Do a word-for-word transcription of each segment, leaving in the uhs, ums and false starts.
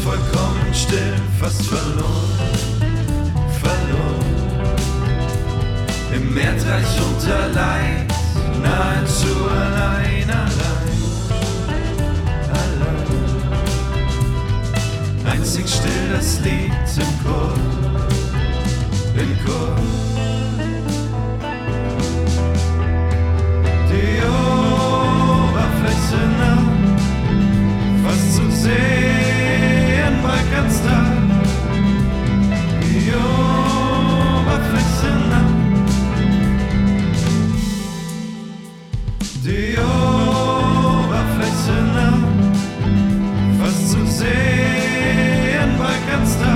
vollkommen still, fast verloren, verloren. Im Erdreich unter Leid, nahezu allein, allein, allein. Einzig still das Lied im Chor, im Chor. Die Oberfläche nah, fast zu sehen bei ganz da. Die Oberfläche nah, die Oberfläche nah, fast zu sehen bei ganz da.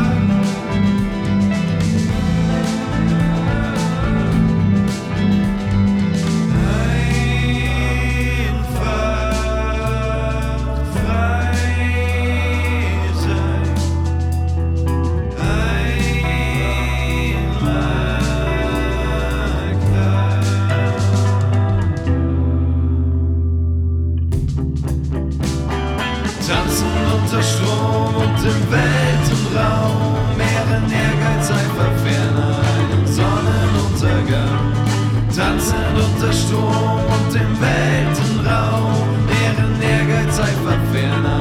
Tanzen unter Strom und im Weltenraum, Meeren Ehrgeiz einfach ferner einem Sonnenuntergang. Tanzen unter Strom und im Weltenraum, Meeren Ehrgeiz einfach ferner